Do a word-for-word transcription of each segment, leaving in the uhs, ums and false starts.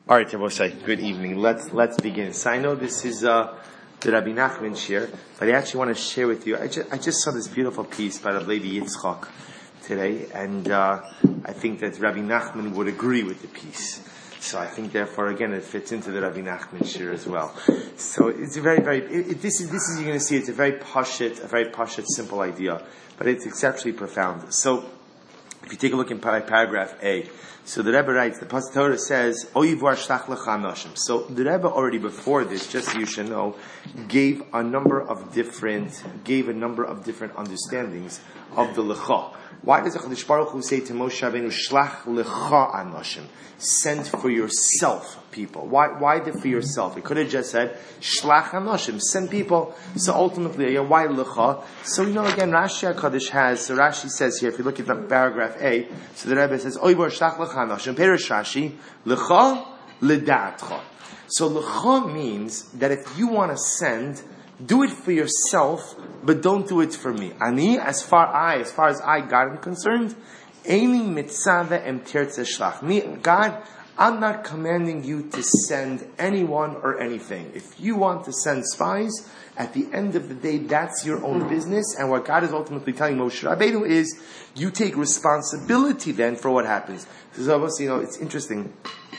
All right, Moshe, good evening. Let's let's begin. So I know this is uh, the Rabbi Nachman shir, but I actually want to share with you. I just, I just saw this beautiful piece by the Levi Yitzchak today, and uh, I think that Rabbi Nachman would agree with the piece. So I think, therefore, again, it fits into the Rabbi Nachman shir as well. So it's a very, very. It, it, this is this is you're going to see. It's a very pashut, a very pashut, simple idea, but it's exceptionally profound. So if you take a look in paragraph A. So the Rebbe writes, the Pasuk Torah says, Oivar shlach lecha anoshim. So the Rebbe already before this, just so you should know, gave a number of different, gave a number of different understandings of the lecha. Why does HaKadosh Baruch Hu say to Moshe Rabbeinu, shlach lecha anoshim? Send for yourself people. Why, why the for yourself? It could have just said, shlach anoshim, send people. So ultimately, again, why lecha? So you know, again, Rashi HaKadosh has, so Rashi says here, if you look at the paragraph A, so the Rebbe says, oivar shlach lecha anoshim, Perish Rashi, lecha ledatcha. So lecha means that if you want to send, do it for yourself, but don't do it for me. Ani, as far I, as far as I, God, am concerned, Eini mitzaveh em tirtzeh shlach. Me, God, I'm not commanding you to send anyone or anything. If you want to send spies, at the end of the day, that's your own business. And what God is ultimately telling Moshe Rabbeinu is, you take responsibility then for what happens. So obviously, you know, it's interesting.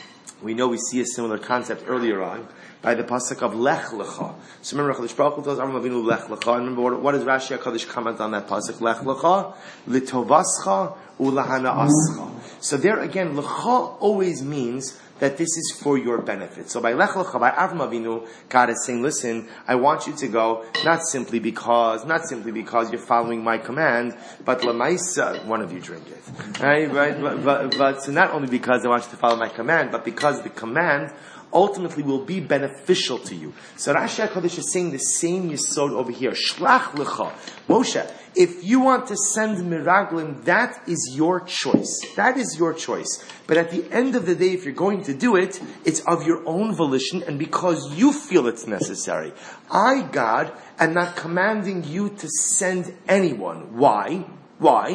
We know we see a similar concept earlier on by the pasuk of Lech Lecha. So remember, HaKadosh Baruch Hu tells Avram Avinu Lech Lecha. And remember, what, what does Rashi HaKadosh comment on that pasuk? Lech Lecha, Litovascha, Ulahana Ascha. So there again, Lecha always means that this is for your benefit. So by Lech Lecha, by Avram Avinu, God is saying, listen, I want you to go, not simply because, not simply because you're following my command, but Lamaisa, one of you drink it. Right? Right? But, but, but so not only because I want you to follow my command, but because the command ultimately will be beneficial to you. So Rashi HaKadosh is saying the same yesod over here. Shlach lecha. Moshe, if you want to send miraglim, that is your choice. That is your choice. But at the end of the day, if you're going to do it, it's of your own volition and because you feel it's necessary. I, God, am not commanding you to send anyone. Why? Why?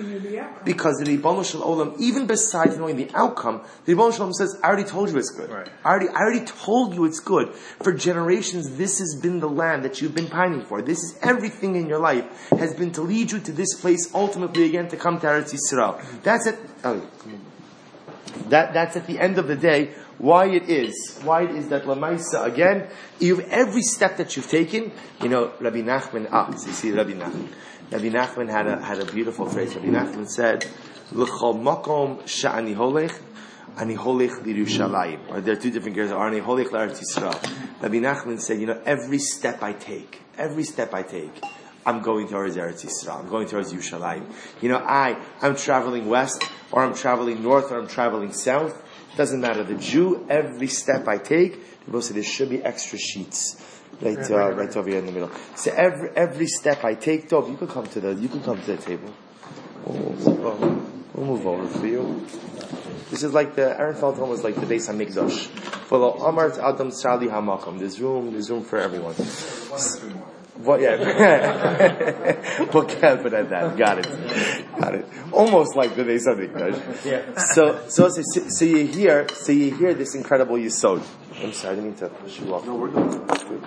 Because the Ribono Shel Olam, even besides knowing the outcome, the Ribono Shel Olam says, I already told you it's good. Right. I already, I already told you it's good. For generations, this has been the land that you've been pining for. This is everything in your life has been to lead you to this place, ultimately again to come to Eretz Yisrael. That's it. Oh, that, that's at the end of the day why it is. Why it is that Lamaisa, again, you've, every step that you've taken, you know, Rabbi Nachman, ah, so you see Rabbi Nachman. Rabbi Nachman had a had a beautiful phrase. Rabbi Nachman said, "L'chol makom she'ani holech, ani holech l'Yerushalayim." Or there are two different gears. Ani holech l'Eretz Yisrael. Rabbi Nachman said, "You know, every step I take, every step I take, I'm going towards Eretz Yisrael. I'm going towards Yerushalayim. You know, I I'm traveling west, or I'm traveling north, or I'm traveling south. It doesn't matter. The Jew, every step I take, people say there should be extra sheets." Right, uh, right over here in the middle. So every every step I take, Dov, you can come to the you can come to the table. We'll, we'll move over for you. This is like the Ehrenfeld home is like the Beis Hamikdash. For the Amar Adam Sali Hamakom. There's room. There's room for everyone. What? Yeah. We'll count it at that. Got it. Got it. Almost like the Beis Hamikdash. Yeah. So so so so you hear so you hear this incredible yesod. I'm sorry, I didn't mean to push you off. No, we're good. That's good.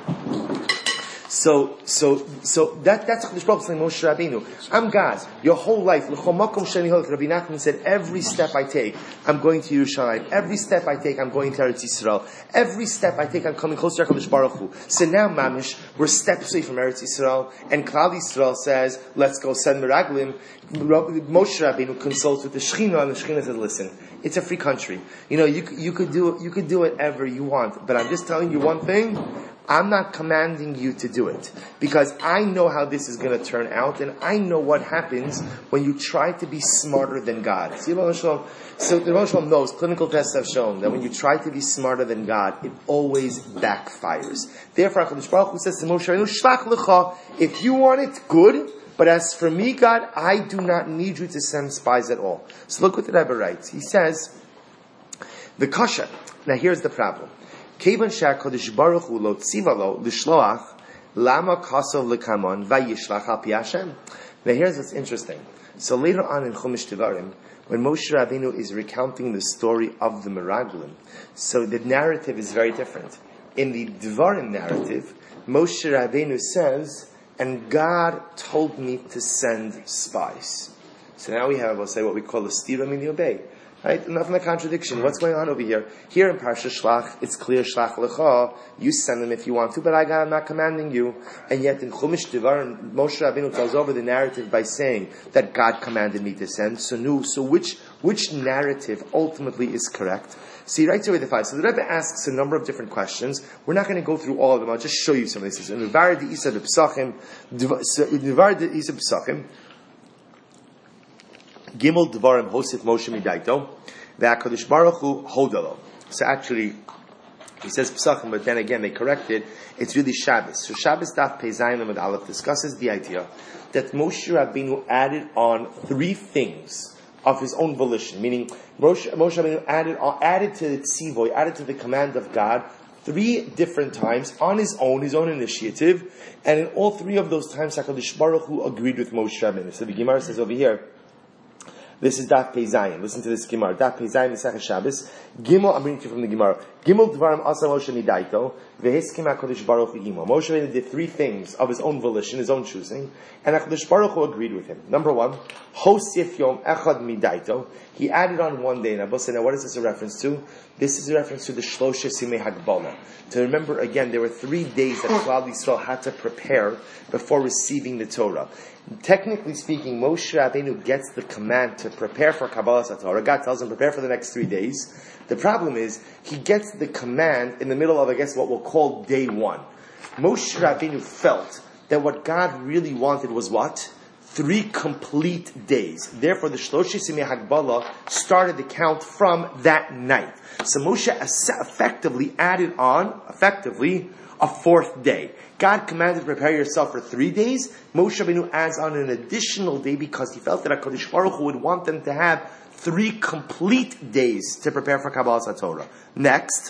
So, so, so that that's HaKadosh Baruch Hu saying Moshe Rabbeinu. I'm God. Your whole life, L'chol makom she'ani holech. Rabbi Nachman said, every step I take, I'm going to Yerushalayim. Every step I take, I'm going to Eretz Yisrael. Every step I take, I'm coming closer to HaKadosh Baruch Hu. So now, Mamish, we're steps away from Eretz Yisrael, and Klal Yisrael says, let's go send Meraglim. Moshe Rabbeinu consults with the Shechina, and the Shechina says, listen, it's a free country. You know, you you could do you could do whatever you want, but I'm just telling you one thing. I'm not commanding you to do it because I know how this is going to turn out, and I know what happens when you try to be smarter than God. See, so the Rosh Hashanah knows, clinical tests have shown that when you try to be smarter than God, it always backfires. Therefore, HaKadosh Baruch Hu says to Moshe Rabbeinu, "Shlach lecha, if you want it, good. But as for me, God, I do not need you to send spies at all." So look what the Rebbe writes. He says, the kasha. Now here's the problem. Kevan she'HaKadosh Baruch Hu lo tziva lo l'shloach lama kasov l'kamon vayishlach al pi Hashem. Now here's what's interesting. So later on in Chumash Devarim, when Moshe Rabbeinu is recounting the story of the Meraglim, so the narrative is very different. In the Dvarim narrative, Moshe Rabbeinu says, and God told me to send spies. So now we have, we'll say, what we call a stira min yobei. Right? Enough in the contradiction. What's going on over here? Here in Parsha Shlach, it's clear, Shlach lecha, you send them if you want to, but I God, I'm not commanding you. And yet in Chumash Devarim, Moshe Rabbeinu tells over the narrative by saying that God commanded me to send. So no, so which, which narrative ultimately is correct? See, right away the five. So the Rebbe asks a number of different questions. We're not going to go through all of them. I'll just show you some of these. In Devar de Isa B'Psachim, Devar de Isa B'Psachim, Gimel Devarim Hosef Moshe Midaito, VeHaKadosh Baruch Hu Hodalo. So actually, he says Pesachim, but then again they correct it. It's really Shabbos. So Shabbos Daf Pei Zayin Amud Aleph discusses the idea that Moshe Rabbeinu added on three things of his own volition, meaning Moshe, Moshe Rabbeinu added added to the tzivoy, added to the command of God three different times on his own, his own initiative, and in all three of those times, HaKadosh Baruch Hu agreed with Moshe Rabbeinu. So the Gemara says over here. This is Daf Pei Zayin. Listen to this Gemara. Daf Pei Zayin Mesachah Shabbos. Gimel, I'm reading to you from the Gemara. Gimel Dvarim Asa Moshe Midaito Veheskim HaKadosh Baruch Hu Imo. Moshe Rabbeinu did three things of his own volition, his own choosing, and HaKadosh Baruch Hu agreed with him. Number one, Hosif Yom Echad Midaito. He added on one day. Now, now what is this a reference to? This is a reference to the Shlosha Simei Hagbala. To remember again, there were three days that Klal Yisrael had to prepare before receiving the Torah. Technically speaking, Moshe Rabbeinu gets the command to prepare for Kabbalas HaTorah. God tells him, prepare for the next three days. The problem is, he gets the command in the middle of, I guess, what we'll call day one. Moshe Rabbeinu felt that what God really wanted was what? Three complete days. Therefore, the Shloshei Simei Hagbala started the count from that night. So Moshe effectively added on, effectively, a fourth day. God commanded to prepare yourself for three days. Moshe Rabbeinu adds on an additional day because he felt that HaKadosh Baruch Hu would want them to have three complete days to prepare for Kabbalas HaTorah. Next,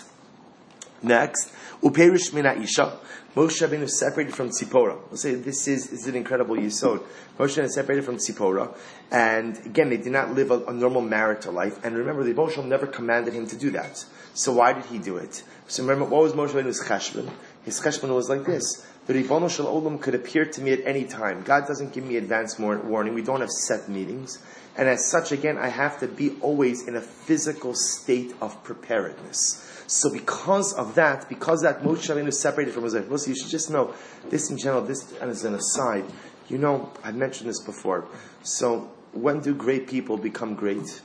next, Uperish Mina Isha. Moshe Rabbeinu is separated from Tzipora. We'll say this is, this is an incredible yisod. Moshe Rabbeinu is separated from Tzipora, and again, they did not live a, a normal marital life. And remember, the Moshe never commanded him to do that. So why did he do it? So remember, what was Moshe Rabbeinu's cheshbon? His cheshbon was like this: the Ribono Shel Olam could appear to me at any time. God doesn't give me advance warning. We don't have set meetings, and as such, again, I have to be always in a physical state of preparedness. So because of that, because that Moshe Rabbeinu is separated from his life, you should just know this in general. This as an aside, you know, I've mentioned this before. So when do great people become great?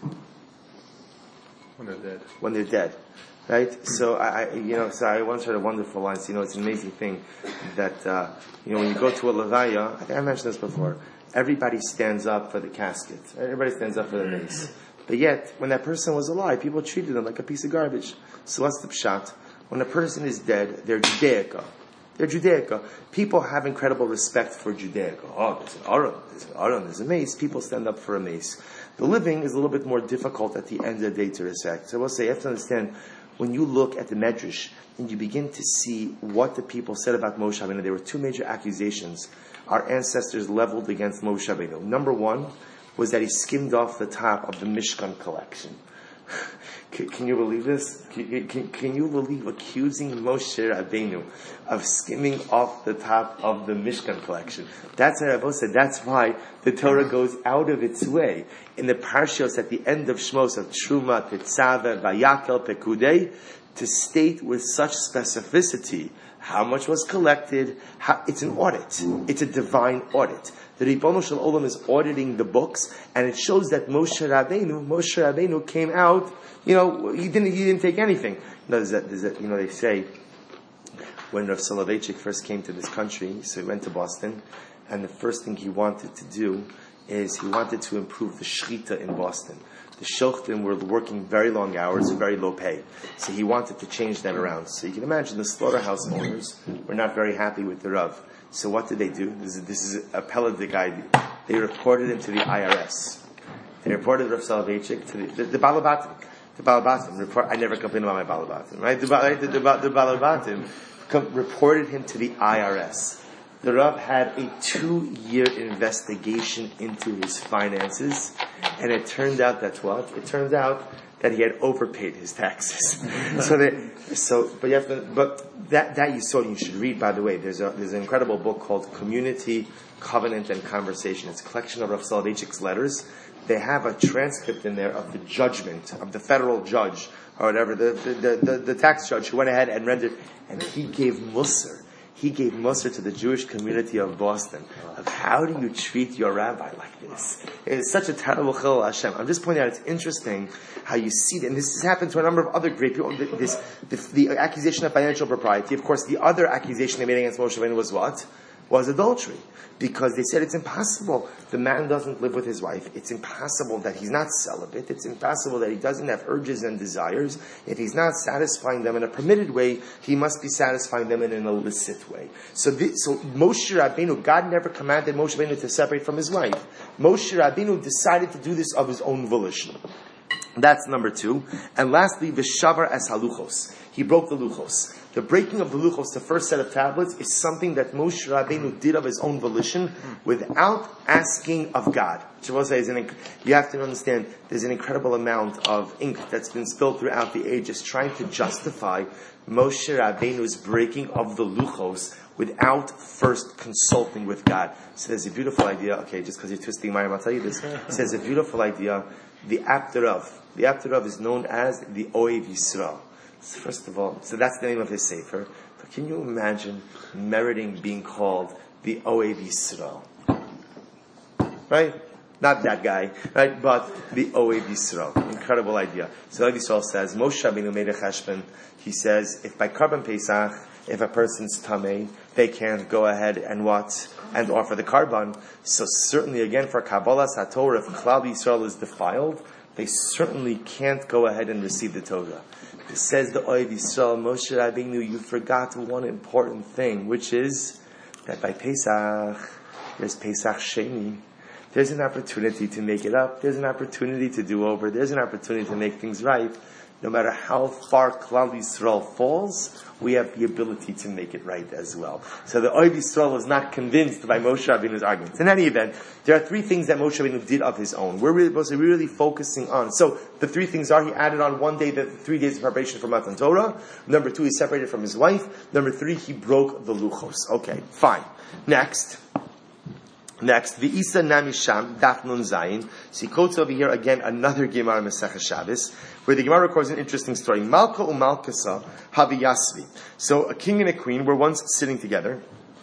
When they're dead. When they're dead. Right? So I, I, you know, so I once heard a wonderful line. So, you know, it's an amazing thing that, uh, you know, when you go to a levaya, I think I mentioned this before, everybody stands up for the casket. Everybody stands up for the mace. But yet, when that person was alive, people treated them like a piece of garbage. So what's the pshat? When a person is dead, they're Judaica. They're Judaica. People have incredible respect for Judaica. Oh, there's an Aron, there's an Aron, there's a mace. People stand up for a mace. The living is a little bit more difficult at the end of the day to respect. So I will say, you have to understand, when you look at the Medrash and you begin to see what the people said about Moshe Rabbeinu, there were two major accusations our ancestors leveled against Moshe Rabbeinu. Number one was that he skimmed off the top of the Mishkan collection. Can, can you believe this? Can, can, can you believe accusing Moshe Rabbeinu of skimming off the top of the Mishkan collection? That's what Rabbi said. That's why the Torah goes out of its way in the parshas at the end of Shmos of Truma, Tetzaveh, Vayakel, Pekudei, to state with such specificity how much was collected. How, it's an audit. It's a divine audit. The Ribono Shel Olam is auditing the books, and it shows that Moshe Rabbeinu, Moshe Rabbeinu came out. You know, he didn't. He didn't take anything. No, there's that, there's that, you know, they say when Rav Soloveitchik first came to this country, so he went to Boston, and the first thing he wanted to do is he wanted to improve the shechita in Boston. The shochtim were working very long hours, very low pay. So he wanted to change that around. So you can imagine the slaughterhouse owners were not very happy with the Rav. So what did they do? This is, this is a Peledic idea. They reported him to the I R S. They reported Rav Soloveitchik to the, the, the Balabatim. The Balabatim report. I never complain about my Balabatim, right? The, the, the, the Balabatim com- reported him to the I R S. The Rav had a two-year investigation into his finances, and it turned out that what? It turned out that he had overpaid his taxes. so that, so, but you have to, but that, that you saw, you should read, by the way. There's a, there's an incredible book called Community, Covenant, and Conversation. It's a collection of Rav Soloveitchik's letters. They have a transcript in there of the judgment of the federal judge, or whatever, the, the, the, the tax judge who went ahead and rendered, and he gave Musar. He gave Musar to the Jewish community of Boston of how do you treat your rabbi like this? It's such a terrible chilul Hashem. I'm just pointing out it's interesting how you see that, and this has happened to a number of other great people. This, the, the accusation of financial propriety. Of course, the other accusation they made against Moshe Rabbeinu was what? Was adultery. Because they said it's impossible. The man doesn't live with his wife. It's impossible that he's not celibate. It's impossible that he doesn't have urges and desires. If he's not satisfying them in a permitted way, he must be satisfying them in an illicit way. So, this, so Moshe Rabbeinu, God never commanded Moshe Rabbeinu to separate from his wife. Moshe Rabbeinu decided to do this of his own volition. That's number two. And lastly, Vishavar as haluchos. He broke the luchos. The breaking of the luchos, the first set of tablets, is something that Moshe Rabbeinu did of his own volition without asking of God. You have to understand, there's an incredible amount of ink that's been spilled throughout the ages trying to justify Moshe Rabbeinu's breaking of the luchos without first consulting with God. So there's a beautiful idea, okay, just because you're twisting my arm, I'll tell you this. He says a beautiful idea, the Apterav. The Apterav is known as the Oev Yisrael. So first of all, so that's the name of his sefer. But can you imagine meriting being called the Oev Yisrael? Right? Not that guy, right? But the Oev Yisrael. Incredible idea. So Oev Yisrael says, Moshe Rabbeinu made a cheshbon. He says, if by Karban Pesach, if a person's tamei, they can't go ahead and what? And offer the Karban. So certainly again for Kabbalah Satorah, if Klal Yisrael is defiled, they certainly can't go ahead and receive the Torah. It says the Oev Yisrael, Moshe Rabbeinu, you forgot one important thing, which is that by Pesach, there's Pesach Sheni. There's an opportunity to make it up. There's an opportunity to do over. There's an opportunity to make things right. No matter how far Klal Yisrael falls, we have the ability to make it right as well. So the Oev Yisrael was not convinced by Moshe Rabbeinu's arguments. In any event, there are three things that Moshe Rabbeinu did of his own. We're really supposed to be really focusing on. So the three things are, he added on one day the three days of preparation for Matan Torah. Number two, he separated from his wife. Number three, he broke the luchos. Okay, fine. Next. Next, the Isa Namisham Daf Nun Zayin. So he quotes over here again another Gemara Masechah Shabbos, where the Gemara records an interesting story. Malka umalkasa haviyasvi. So a king and a queen were once sitting together,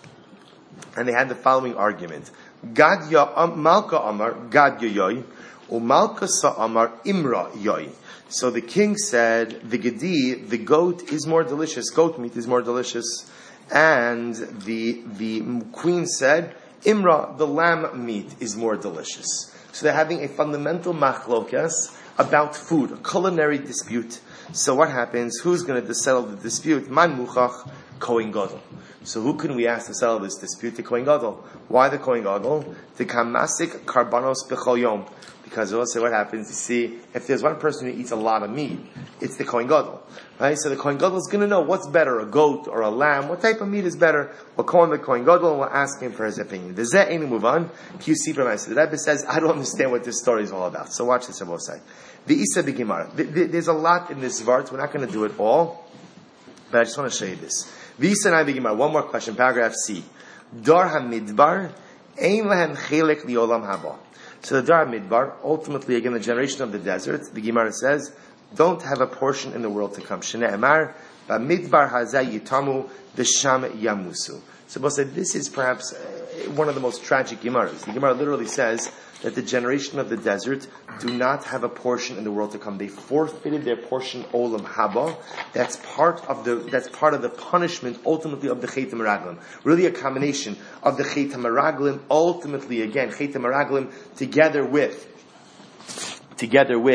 and they had the following argument: Gad ya um, Malka Amar Gad yoy, umalkasa Amar Imra yoy. So the king said, the gedi, the goat is more delicious. Goat meat is more delicious, and the the queen said, Imra, the lamb meat, is more delicious. So they're having a fundamental machlokas about food, a culinary dispute. So what happens? Who's going to settle the dispute? Man muchach, Kohen Gadol. So who can we ask to settle this dispute? The Kohen Gadol. Why the Kohen Gadol? The kamasik karbanos b'chol yom. Because also what happens, you see, if there's one person who eats a lot of meat, it's the Kohen Gadol. Right? So the Kohen Gadol is going to know what's better, a goat or a lamb. What type of meat is better? We'll call him the Kohen Gadol and we'll ask him for his opinion. Does that ain't move on? Q C from us. The Rebbe says, I don't understand what this story is all about. So watch this, Rabosai. The Isa B'Gemara. There's a lot in this Vart. We're not going to do it all. But I just want to show you this. The Isa B'Gemara. One more question. Paragraph C. Dar HaMidbar Ein Lehem Chelek Liolam Haba. So the Dar Midbar, ultimately again the generation of the desert, the Gemara says, don't have a portion in the world to come. Shnei Amar, B'Midbar Hazay Yitamu V'Sham Yamusu. So we'll say this is perhaps one of the most tragic Gemaras. The Gemara literally says that the generation of the desert do not have a portion in the world to come. They forfeited their portion Olam Haba. That's part of the that's part of the punishment ultimately of the Chet HaMeraglim. Really a combination of the Chet HaMeraglim, ultimately again Chet HaMeraglim together with together with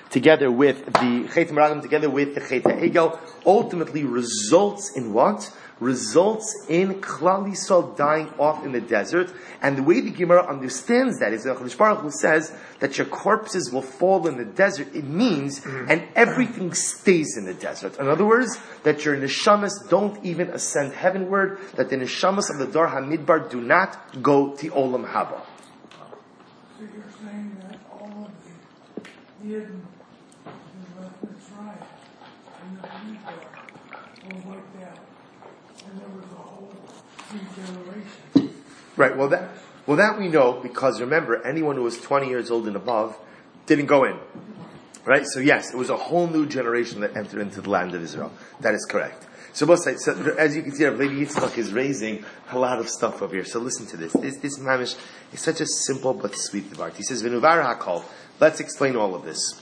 together with the Chet Meraglim, together with the Chet HaEgel, ultimately results in what? Results in Klal Yisrael dying off in the desert. And the way the Gemara understands that is that HaKadosh Baruch Hu says that your corpses will fall in the desert. It means, and everything stays in the desert. In other words, that your neshamas don't even ascend heavenward, that the neshamas of the Dor HaMidbar do not go to Olam Haba. So you're saying that all of the Yidden, the Mitzrayim, and the Midbar were wiped out, and there was a whole few generations. Right, well that, well that we know, because remember, anyone who was twenty years old and above didn't go in. Right? So yes, it was a whole new generation that entered into the land of Israel. That is correct. So, both sides, so as you can see, Rabbi Yitzchak is raising a lot of stuff over here. So listen to this. This, this mamish is such a simple but sweet debate. He says, "V'nuvar hakol." Let's explain all of this.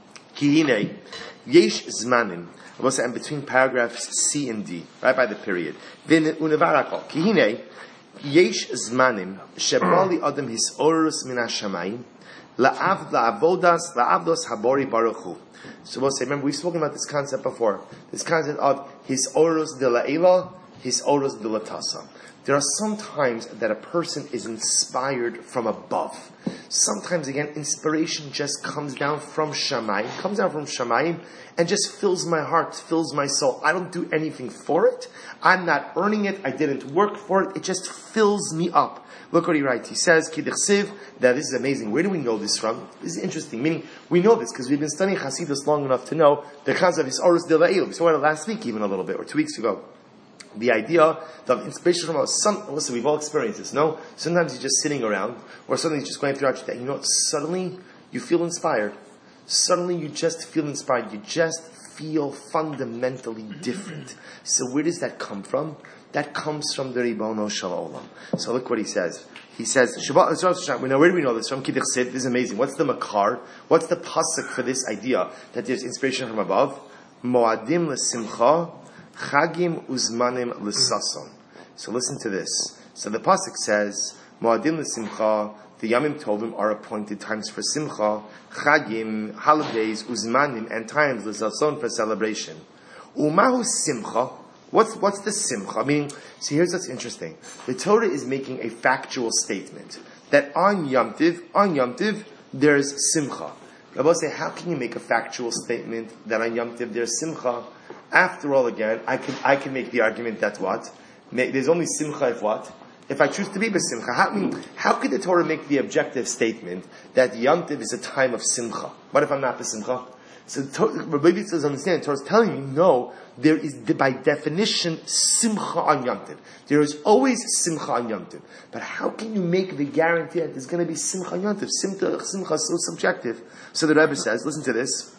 Kihine yesh zmanim. And between paragraphs C and D, right by the period. V'nuvar hakol. Kihine yesh zmanim shebali adam hisorus min hashamayim la'avd la'avodas la'avdos habori baruch hu. So we'll say, remember, we've spoken about this concept before. This concept of his oros de la'ela, his oros de latasa. There are some times that a person is inspired from above. Sometimes, again, inspiration just comes down from Shamayim, comes down from Shamayim, and just fills my heart, fills my soul. I don't do anything for it. I'm not earning it. I didn't work for it. It just fills me up. Look what he writes. He says, Kidechsiv, that this is amazing. Where do we know this from? This is interesting. Meaning, we know this because we've been studying Hasidus long enough to know the concept of his Oros de La'il. We saw it last week even a little bit, or two weeks ago. The idea of inspiration from some, listen, we've all experienced this, no? Sometimes you're just sitting around, or suddenly you're just going throughout your day. You know what? Suddenly, you feel inspired. Suddenly, you just feel inspired. You just feel fundamentally different. So where does that come from? That comes from the Ribono Shel Olam. So look what he says. He says, Shabbat, we know, where do we know this from? Kiddush Siv, this is amazing. What's the makar? What's the pasuk for this idea that there's inspiration from above? Moadim l'simcha, chagim uzmanim l'sason. So listen to this. So the pasuk says, Moadim l'simcha, the Yamim Tovim are appointed times for simcha, chagim, holidays, uzmanim, and times l'sason for celebration. Umahu simcha. What's what's the simcha? I mean, see, here's what's interesting. The Torah is making a factual statement that on Yom Tiv, on Yom Tiv, there's simcha. Rabbi say, how can you make a factual statement that on Yom Tiv there's simcha? After all, again, I can I can make the argument that what? There's only simcha if what? If I choose to be b'simcha. How, I mean, how could the Torah make the objective statement that Yom Tiv is a time of simcha? What if I'm not b'simcha? So Rabbi Yitzchak understand, the Torah is telling you, no, there is, by definition, simcha on Yom Tov. There is always simcha on Yom Tov. But how can you make the guarantee that there's going to be simcha on Yom Tov? Simcha, simcha is so subjective. So the Rebbe says, listen to this.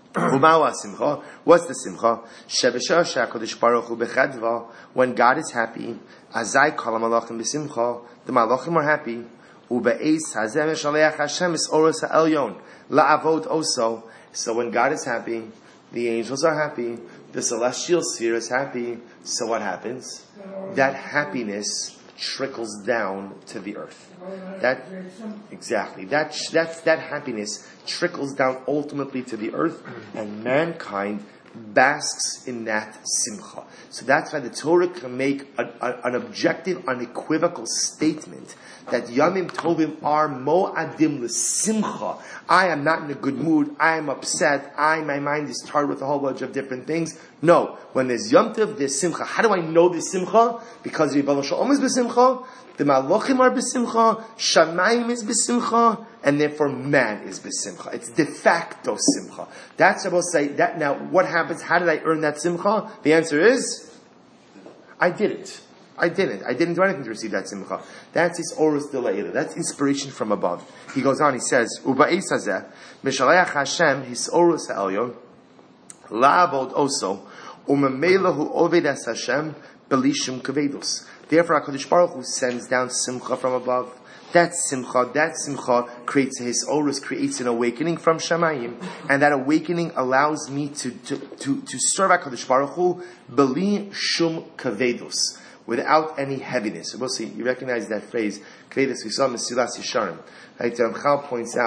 Simcha. What's the simcha? When God is happy, azai kol malachim b'simcha, the malachim are happy. Ube'ez hazeh meshaleach Hashem is oros ha'elyon la'avod oso. So when God is happy, the angels are happy, the celestial sphere is happy. So what happens? That happiness trickles down to the earth. That exactly that that that happiness trickles down ultimately to the earth, and mankind basks in that simcha. So that's why the Torah can make a, a, an objective, unequivocal statement that Yamim Tovim are mo'adim l'simcha. I am not in a good mood. I am upset. I, my mind is tired with a whole bunch of different things. No, when there's Yom Tov, there's simcha. How do I know there's simcha? Because Ribono Shel Olam is b'simcha, the Malachim are b'simcha, Shamayim is b'simcha, and therefore man is b'simcha. It's de facto simcha. That's what we'll say. That now, what happens? How did I earn that simcha? The answer is, I didn't. I didn't. I didn't do anything to receive that simcha. That's his oros de la'ila. That's inspiration from above. He goes on, he says, Uba'is hazeh, Mishalayach Hashem, his oros ha'elyon, la'avod oso, u'memelehu oved es Hashem, belishim kavedus. Therefore, HaKadosh Baruch Hu sends down simcha from above. That simcha, that simcha creates his oros, creates an awakening from Shamayim, and that awakening allows me to, to, to, to serve HaKadosh Baruch Hu, beli shum kavedus, without any heaviness. So we'll see, you recognize that phrase, kavedus, we saw Mesilas Yesharim. Right, Ramchal points out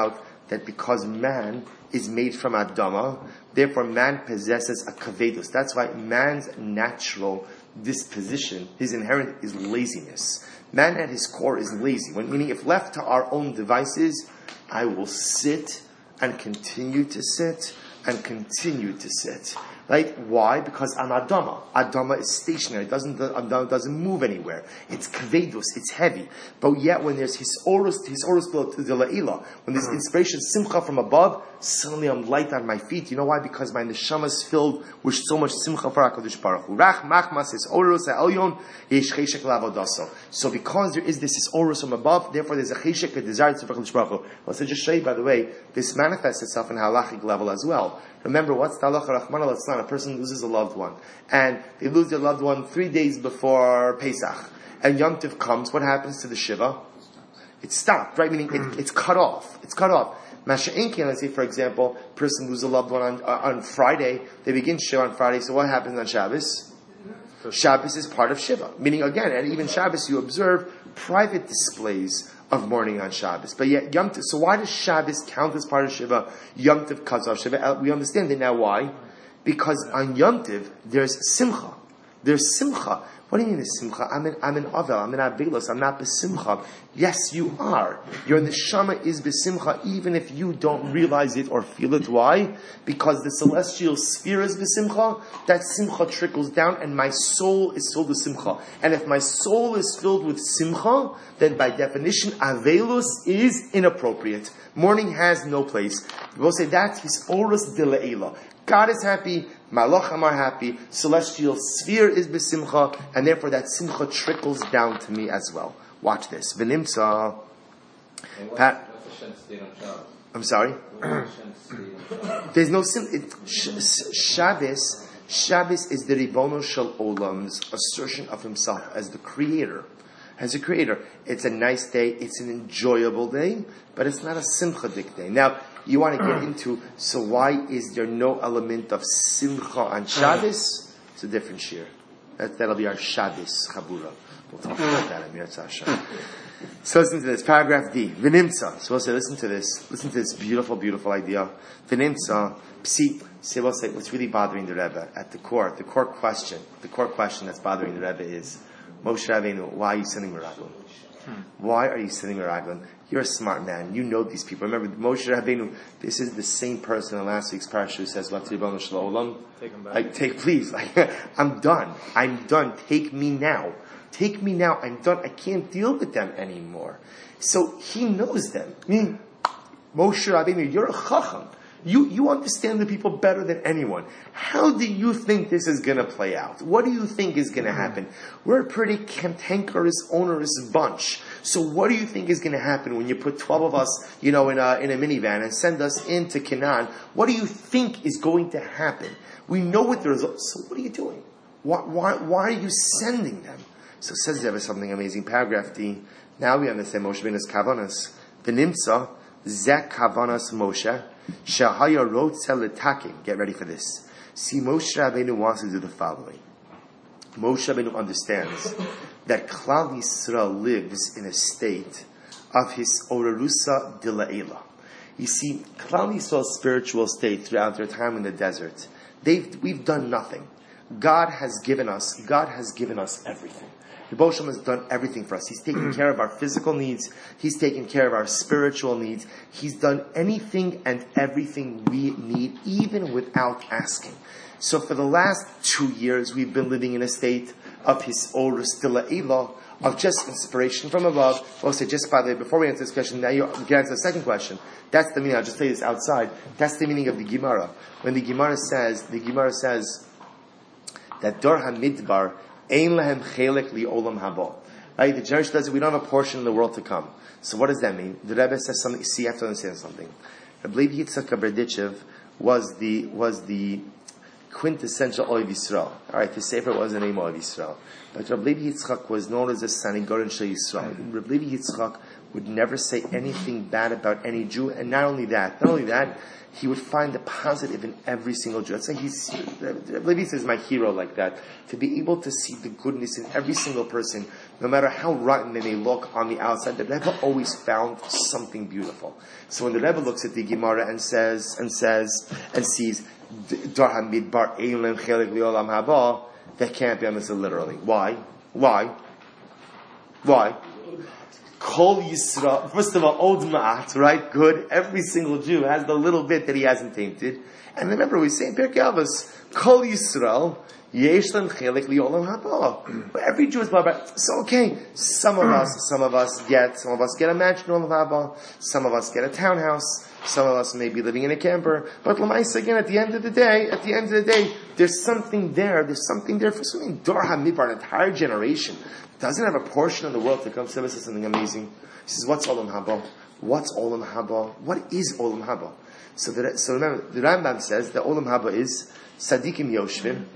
that because man is made from Adama, therefore man possesses a kavedus. That's why man's natural disposition, his inherent, is laziness. Man at his core is lazy. When, meaning, if left to our own devices, I will sit and continue to sit and continue to sit. Right? Why? Because I'm Adama. Adama is stationary. It doesn't, Adama doesn't move anywhere. It's kvedus. It's heavy. But yet when there's hisorus, hisorus de la'ila, when there's inspiration, simcha from above, suddenly I'm light on my feet. You know why? Because my neshama is filled with so much simcha for HaKadosh Baruch Hu. Rach machmas hisorus ha'elyon yesh cheshek la'avodaso. So because there is this hisorus from above, therefore there's a cheshek, a desire to HaKadosh Baruch Hu. Let's just show you, by the way, this manifests itself in halachic level as well. Remember, what's the halacha Rahman al-Islam? A person loses a loved one. And they lose their loved one three days before Pesach. And Yom Tov comes, what happens to the Shiva? It's stopped, right? Meaning it, it's cut off. It's cut off. Masha'inkin, let's say, for example, person loses a loved one on, uh, on Friday. They begin Shiva on Friday. So what happens on Shabbos? Shabbos is part of Shiva. Meaning, again, and even Shabbos, you observe private displays of mourning on Shabbos. But yet, Yom Tov, so why does Shabbos count as part of Shiva? Yom Tov cuts off Shiva. We understand it now. Why? Because on Yom Tov, there's Simcha. There's Simcha. What do you mean there's Simcha? I'm in, I'm in Avel. I'm in Avelos. I'm not Besimcha. Yes, you are. Your neshama is Besimcha, even if you don't realize it or feel it. Why? Because the celestial sphere is Besimcha. That Simcha trickles down, and my soul is filled with Simcha. And if my soul is filled with Simcha, then by definition, Avelos is inappropriate. Mourning has no place. We'll say that's his Orus de Le'ela. God is happy, Malachim are happy, celestial sphere is besimcha, and therefore that simcha trickles down to me as well. Watch this. V'nimtza. Pat. I'm sorry? There's no sim. It, sh- Shabbos, Shabbos is the Ribono Shel Olam's assertion of himself as the creator. As a creator. It's a nice day, it's an enjoyable day, but it's not a simchadik day. Now, you want to get into, so why is there no element of simcha on Shabbos? It's a different shir. That, that'll be our Shabbos Chabura. We'll talk about that in Mirza Hashem. So listen to this, paragraph D. V'nimtza. So we'll say, listen to this. Listen to this beautiful, beautiful idea. V'nimtza. Psi. So we'll say, what's really bothering the Rebbe at the core, the core question, the core question that's bothering the Rebbe is, Moshe Rabbeinu, why are you sending Meraglim? Hmm. Why are you sending Meraglim? You're a smart man. You know these people. Remember, Moshe Rabbeinu, this is the same person in last week's parasha who says, Ribono Shel Olam. Take him back. Like, take, please. Like, I'm done. I'm done. Take me now. Take me now. I'm done. I can't deal with them anymore. So he knows them. I mean, Moshe Rabbeinu, you're a chacham. You, you understand the people better than anyone. How do you think this is going to play out? What do you think is going to happen? We're a pretty cantankerous, onerous bunch. So what do you think is going to happen when you put twelve of us, you know, in a, in a minivan and send us into Canaan? What do you think is going to happen? We know what the results. So what are you doing? Why, why, why are you sending them? So it says there was something amazing. Paragraph D. Now we understand Moshe Rabbeinu's kavanas. V'nimtza zek kavanas Moshe. Shahaya wrote Seletakim. Get ready for this. See, Moshe Rabbeinu wants to do the following. Moshe Rabbeinu understands that Klal Yisrael lives in a state of his Orarusa de La'ela. You see, Klal Yisrael's spiritual state throughout their time in the desert, they've, we've done nothing. God has given us, God has given us everything. Rebbe Shalom has done everything for us. He's taken care of our physical needs. He's taken care of our spiritual needs. He's done anything and everything we need, even without asking. So for the last two years, we've been living in a state of his Orus de La'ela, of just inspiration from above. I'll say, just by the way, before we answer this question, now you get answer the second question. That's the meaning, I'll just tell you this outside. That's the meaning of the Gemara. When the Gemara says, the Gemara says that Dor HaMidbar Ein lahem chelek li olam haba. Right? The generation does it. We don't have a portion in the world to come. So what does that mean? The Rebbe says something. See, you have to understand something. Rabbi Levi Yitzchak Berdichev was the was the quintessential Oiv Yisrael. All right, the Sefer was the name Oiv Yisrael, but Rabbi Levi Yitzchak was known as a Sanigorin Shel Yisrael. Rabbi Levi Yitzchak would never say anything bad about any Jew, and not only that, not only that, he would find the positive in every single Jew. I'd say he's, Levi is my hero like that. To be able to see the goodness in every single person, no matter how rotten they may look on the outside, the Rebbe always found something beautiful. So when the Rebbe looks at the Gemara and says, and says, and sees, Dar HaMidbar Eilim Chelik Liolam Haba, that can't be understood literally. Why? Why? Why? Kol Yisra, first of all, Od Ma'at, right? Good. Every single Jew has the little bit that he hasn't tainted. And remember, we say in Pirkei Avos, Kol Yisrael, Yesh Lam Chelik Liolam Haba. But every Jew is Baba. So okay, some of us, some of us get, some of us get a mansion Olam Haba, some of us get a townhouse, some of us may be living in a camper. But Lamaisa, again, at the end of the day, at the end of the day, there's something there, there's something there for something. Dor HaMidbar, an entire generation, doesn't have a portion of the world that comes to us as something amazing. He says, what's Olam Haba? What's Olam Haba? What is Olam Haba? So, the, so remember, the Rambam says that Olam Haba is Sadikim Yoshvim,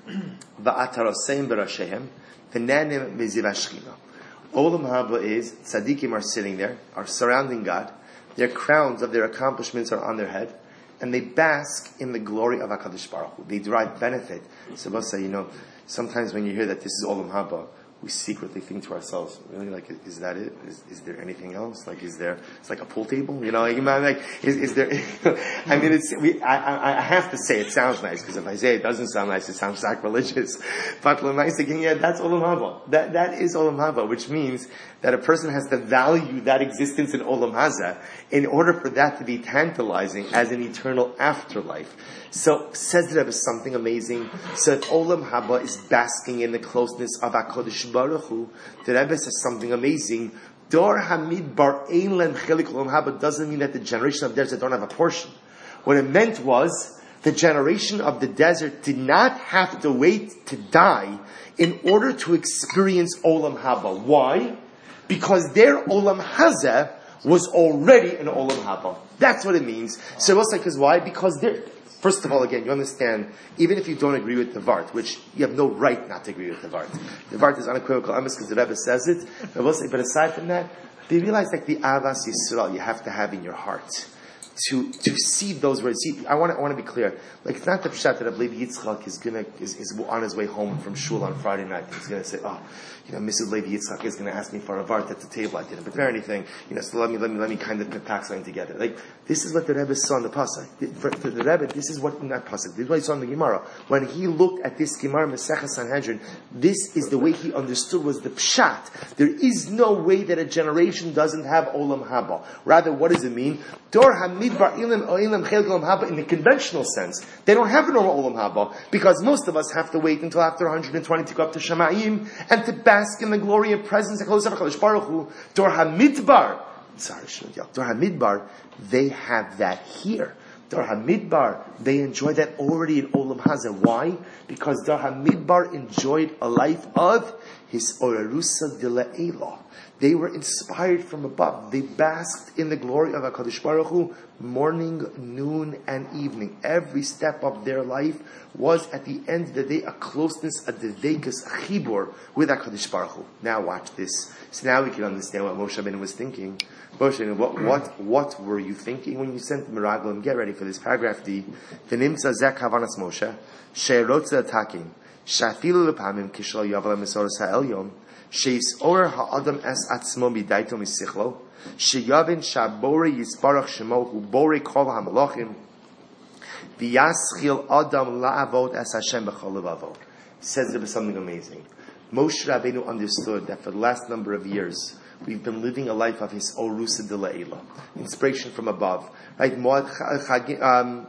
Va'ataroseim Berashehem, V'nanim Meziv Ashchina. Olam Haba is, Sadikim are sitting there, are surrounding God, their crowns of their accomplishments are on their head, and they bask in the glory of HaKadosh Baruch Hu. They derive benefit. So we'll say, you know, sometimes when you hear that this is Olam Haba, we secretly think to ourselves, really, like, is that it? Is, is there anything else? Like, is there, it's like a pool table? You know, like, like is, is there, I mean, it's, we, I, I have to say it sounds nice, because if I say it doesn't sound nice, it sounds sacrilegious. But L'maisa again, yeah, that's Olam Haba. That, that is Olam Haba, which means that a person has to value that existence in Olam Haza in order for that to be tantalizing as an eternal afterlife. So, says the Rebbe something amazing. So if Olam Haba is basking in the closeness of HaKadosh Baruch Hu, the Rebbe says something amazing. Dor HaMidbar Ein Lem Chelik Olam Haba doesn't mean that the generation of desert don't have a portion. What it meant was, the generation of the desert did not have to wait to die in order to experience Olam Haba. Why? Because their Olam Hazeh was already an Olam Haba. That's what it means. So what's like, because why? Because they're, first of all, again, you understand, even if you don't agree with the Vart, which you have no right not to agree with the Vart. The Vart is unequivocal, because the Rebbe says it. But aside from that, they realize like the Avas Yisrael you have to have in your heart. To to see those words. See, I want to I want to be clear. Like, it's not the pshat that Rabbi Yitzchak is gonna is, is on his way home from shul on Friday night. He's gonna say, "Oh, you know, Missus Levi Yitzchak is gonna ask me for a vart at the table. I didn't prepare anything. You know, so let me let me let me kind of pack something together." Like, this is what the Rebbe saw in the pasuk. For, for the Rebbe, this is what not pasuk. This is what he saw in the Gemara. When he looked at this Gemara Masechah Sanhedrin, this is the way he understood was the pshat. There is no way that a generation doesn't have Olam Haba. Rather, what does it mean? Dor HaMidbar Ilim Oilim Chelik Olam Haba in the conventional sense. They don't have a normal Olam Haba because most of us have to wait until after one hundred twenty to go up to Shamayim and to bask in the glory and presence of HaKadosh Baruch Hu. Dor HaMidbar, sorry, Dor HaMidbar, they have that here. Dor HaMidbar, they enjoy that already in Olam Hazeh. Why? Because Dor HaMidbar enjoyed a life of his Orarusa de Le'elah. They were inspired from above. They basked in the glory of HaKadosh Baruch Hu morning, noon, and evening. Every step of their life was, at the end of the day, a closeness, a devekus, a chibur with HaKadosh Baruch Hu. Now watch this. So now we can understand what Moshe Rabbeinu was thinking. Moshe, what, what, what were you thinking when you sent the Meraglim? Get ready for this. Paragraph D. V'nimtza zeh kavanas Moshe, she'erotza atakim, sha'afilu lepamim kishol yavala mesoros ha'elyon, sheis or ha'adam es atzmo midaito misichlo, sheyavin shabore yisbarach shemo hu bore kol ha'malachim, v'yaschil adam la'avod es Hashem b'chol levavo. Says there was something amazing. Moshe Rabbeinu understood that for the last number of years, we've been living a life of his Orusa de Le'elah, inspiration from above. Right? Um,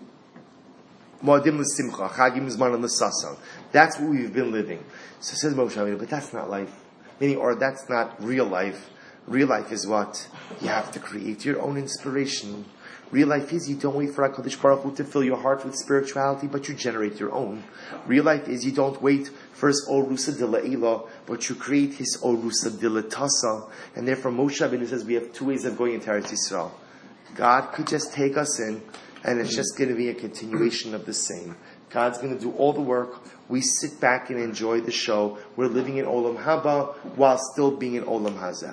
Moadim l'simcha, Chagim zman l'sasam. That's what we've been living. So says Moshe Rabbeinu, but that's not life. Meaning, or that's not real life. Real life is what? You have to create your own inspiration. Real life is you don't wait for HaKadosh Baruch Hu to fill your heart with spirituality, but you generate your own. Real life is you don't wait for his Orusa de Le'elah, but you create his Orusa de L'tasa. And therefore Moshe Rabbeinu says we have two ways of going into Eretz Yisrael. God could just take us in, and it's just going to be a continuation of the same. God's going to do all the work. We sit back and enjoy the show. We're living in Olam Haba while still being in Olam Hazeh.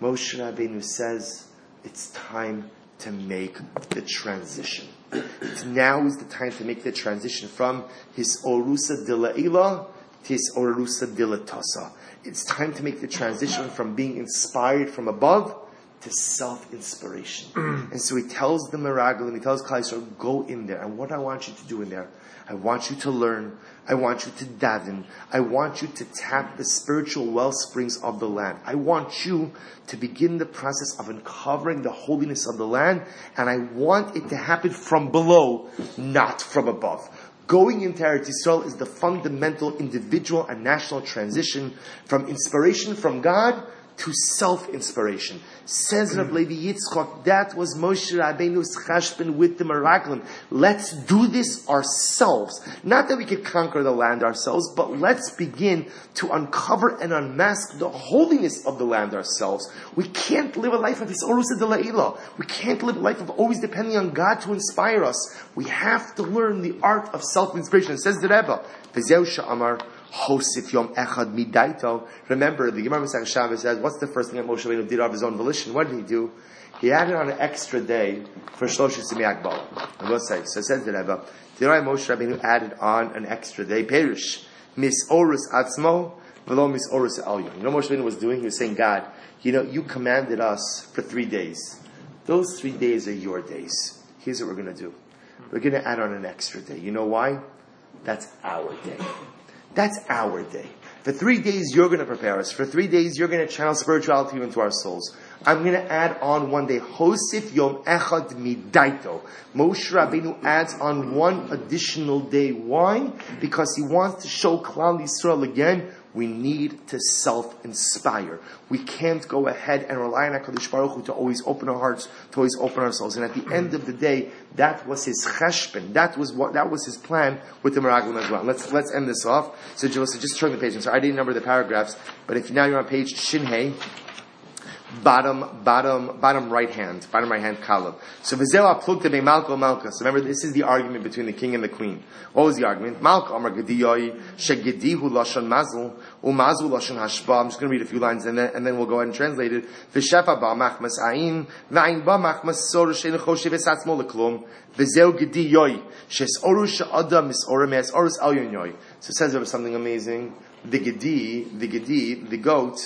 Moshe Rabbeinu says it's time to make the transition. It's now is the time to make the transition from his Orusa Dila'ila to his Orusa Dilatasa. It's time to make the transition from being inspired from above to self-inspiration. And so he tells the Meraglim, he tells Klal Yisrael, go in there. And what I want you to do in there, I want you to learn, I want you to daven, I want you to tap the spiritual well springs of the land. I want you to begin the process of uncovering the holiness of the land, and I want it to happen from below, not from above. Going into Eretz Yisrael is the fundamental individual and national transition from inspiration from God to self-inspiration. Says Rav Levi Yitzchak, that was Moshe Rabbeinu's cheshbon with the Meraglim. Let's do this ourselves. Not that we could conquer the land ourselves, but let's begin to uncover and unmask the holiness of the land ourselves. We can't live a life of this Orusa de La'ila. We can't live a life of always depending on God to inspire us. We have to learn the art of self-inspiration. It says the Rebbe, V'zeu she'amar Hosif Yom Echad Midaito. Remember, the Gemara Masech Shabbos says, what's the first thing that Moshe Rabbeinu did of his own volition? What did he do? He added on an extra day for Shlosh Simi Akbal. I will say, so says the Rebbe, did I Moshe Rabbeinu added on an extra day? Perish. Mis Orus Atzmo, Velo Mis Orus Elyon. You know what Moshe Rabbeinu was doing? He was saying, God, you know, you commanded us for three days. Those three days are your days. Here's what we're going to do. We're going to add on an extra day. You know why? That's our day. That's our day. For three days, you're going to prepare us. For three days, you're going to channel spirituality into our souls. I'm going to add on one day. Hosif Yom Echad Midaito. Moshe Rabbeinu adds on one additional day. Why? Because he wants to show Klal Yisrael again, we need to self-inspire. We can't go ahead and rely on HaKadosh Baruch Hu to always open our hearts, to always open ourselves. And at the end of the day, that was his cheshbon. That was what, that was his plan with the Meraglim as well. Let's, let's end this off. So just, just turn the page. So I didn't number the paragraphs, but if now you're on page Shinhei, bottom, bottom, bottom right hand, bottom right hand column. So v'zeu plukta be Malka Malka. So remember, this is the argument between the king and the queen. What was the argument? Malka Amar Gediyoi Shegedihu Lashon Mazel Umazu Lashon Hashba. I'm just going to read a few lines and then and then we'll go ahead and translate it. V'shefa ba machmas ayin v'ayin ba machmas sor shein choshev esatzmo leklum v'zeu Gediyoi shes oru she'ada misora me'es orus al yonyoy. So it says there was something amazing. The Gedi, the Gedi, the goat,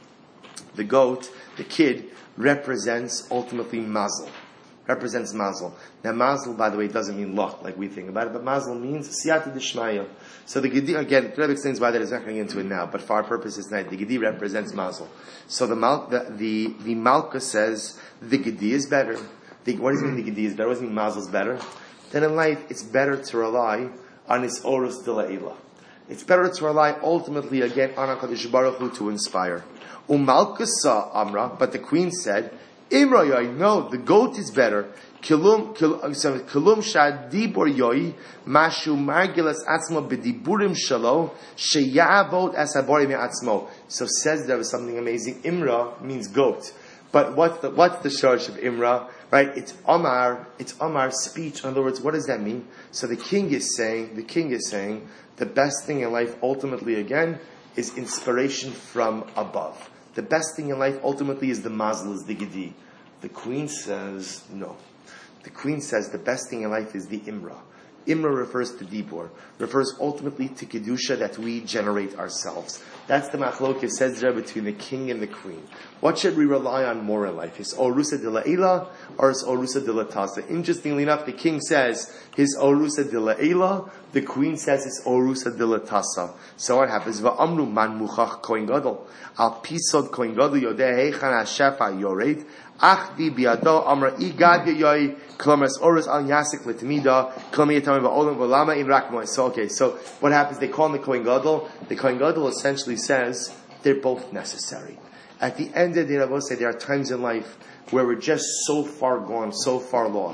the goat. The kid represents ultimately mazel. Represents mazel. Now mazel, by the way, doesn't mean luck like we think about it, but mazel means siyata d'shmaya. So the gedi, again, Rebbe explains why that is not going into it now, but for our purposes tonight, the gedi represents mazel. So the mal, the, the, the malka says the gedi is better. The, what does it mean the gedi is better? What does it mean mazel is better? Then in life, it's better to rely on his orus de la'ila. It's better to rely ultimately again on HaKadosh Baruch Hu to inspire. Umalkasa Amra, but the queen said, Imra yoy, no, the goat is better. Kilum, kilum shadibor yoy, mashu margilas atzmo b'diburim shalo, sheyavot asabori me'atzmo. So says there was something amazing. Imra means goat. But what's the, what's the shorsh of Imra? Right? It's Omar, it's Omar's speech. In other words, what does that mean? So the king is saying, the king is saying, the best thing in life ultimately again is inspiration from above. The best thing in life ultimately is the mazel, is the gedi. The queen says no. The queen says the best thing in life is the imra. Imra refers to dibor, refers ultimately to kedusha that we generate ourselves. That's the machlokes, says there, between the king and the queen. What should we rely on more in life? His orusa de la'ila or his orusa de la'tasa? Interestingly enough, the king says his orusa de la'ila, the queen says his orusa de la'tasa. So what happens? Va'amru man muchach kohen gadol al pisod kohen gadol yodeh heichan hashefa yored achdi biado amra igad yoy klomas orus al yasik letimida klomi yatami ba'olam v'lama in rakmoy. So okay, so what happens? They call him the kohen gadol. The kohen gadol essentially says they're both necessary. At the end of the day, I will say there are times in life where we're just so far gone, so far lost,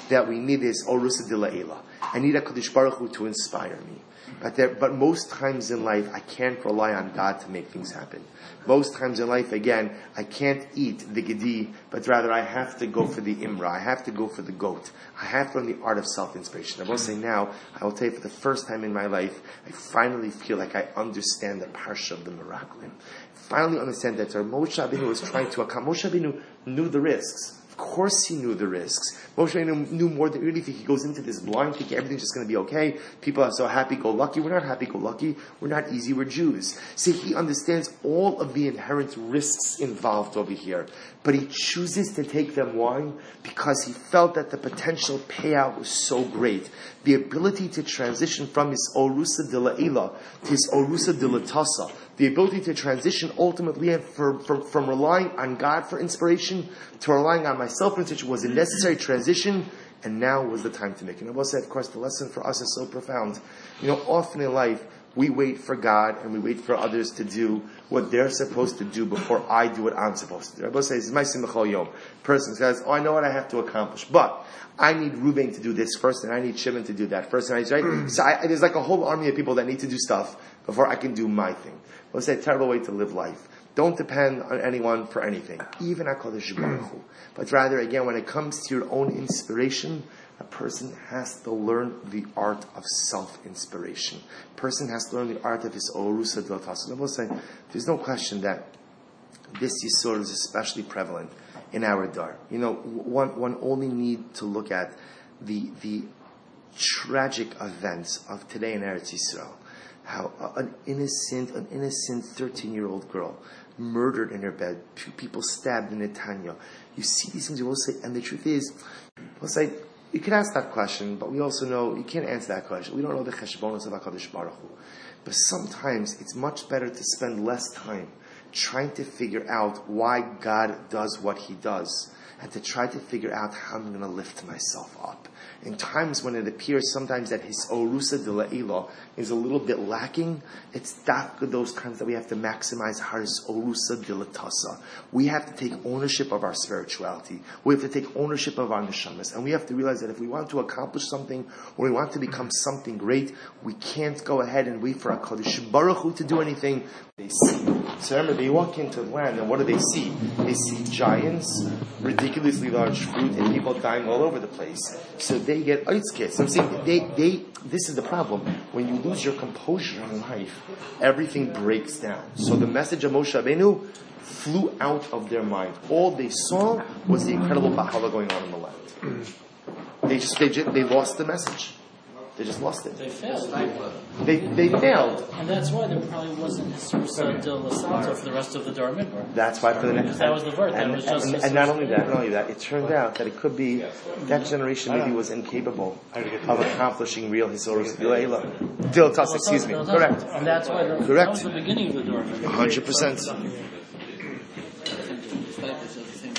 that we need is Orusa de La'ela. I need a Kadosh Baruch Hu to inspire me. But there, but most times in life, I can't rely on God to make things happen. Most times in life, again, I can't eat the gedi, but rather I have to go for the imra. I have to go for the goat. I have to learn the art of self-inspiration. I will say now, I will tell you for the first time in my life, I finally feel like I understand the parsha of the Meraglim. Finally understand that Moshe Rabbeinu was trying to accomplish. Moshe Rabbeinu knew the risks. Of course he knew the risks. Moshe Rabbeinu knew more than really think he goes into this blind thinking everything's just going to be okay. People are so happy-go-lucky. We're not happy-go-lucky. We're not easy. We're Jews. See, he understands all of the inherent risks involved over here. But he chooses to take them. Why? Because he felt that the potential payout was so great. The ability to transition from his Orusa de La'ela to his Orusa de Latasa. The ability to transition ultimately from, from, from relying on God for inspiration to relying on myself for inspiration was a necessary transition, and now was the time to make it. And I will say, of course, the lesson for us is so profound. You know, often in life, we wait for God and we wait for others to do what they're supposed to do before I do what I'm supposed to do. I will say, this is my simchal yom. Person says, oh, I know what I have to accomplish, but I need Reuben to do this first, and I need Shimon to do that first, and I right. So I, there's like a whole army of people that need to do stuff before I can do my thing. I will say, a terrible way to live life. Don't depend on anyone for anything, even HaKadosh Baruch Hu. But rather, again, when it comes to your own inspiration, a person has to learn the art of self-inspiration. A person has to learn the art of his Orusa Dlatas. I will say, there's no question that this Yisur is especially prevalent in our Dar. You know, one one only need to look at the the tragic events of today in Eretz Yisrael. How an innocent, an innocent thirteen-year-old girl murdered in her bed, people stabbed in Netanya. You see these things, you will say, and the truth is, we'll say, you can ask that question, but we also know you can't answer that question. We don't know the cheshbonos of HaKadosh Baruch Hu. But sometimes it's much better to spend less time trying to figure out why God does what He does, and to try to figure out how I'm going to lift myself up. In times when it appears sometimes that his Orusa de La'ela is a little bit lacking, it's that those times that we have to maximize his Orusa de Latasa. We have to take ownership of our spirituality. We have to take ownership of our neshamas. And we have to realize that if we want to accomplish something, or we want to become something great, we can't go ahead and wait for a Kadosh Baruch Hu to do anything. They see. So remember, they walk into the land, and what do they see? They see giants, ridiculously large fruit, and people dying all over the place. So they get oitzkes. I'm saying, they, they, this is the problem. When you lose your composure in life, everything breaks down. So the message of Moshe Rabbeinu flew out of their mind. All they saw was the incredible bahala going on in the land. They just, they just, they lost the message. They just lost it. They failed. They they failed. And that's why there probably wasn't Sursa de La Santa for the rest of the Dor Midbar. That's why for the next. Because that was the birth. And, that was just and, and not only that, not only that, it turned out that it could be that generation maybe was incapable of accomplishing real Hisorus Dilayla. Diltas, excuse me. Correct. And that's why the, Correct. that was the beginning of the Dor Midbar. one hundred percent.